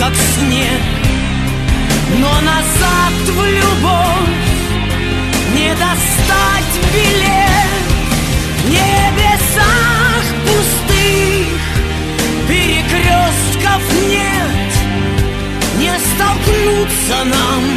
как снег. Но назад в любовь не достать билет. В небесах пустых перекрестков нет. Не столкнуться нам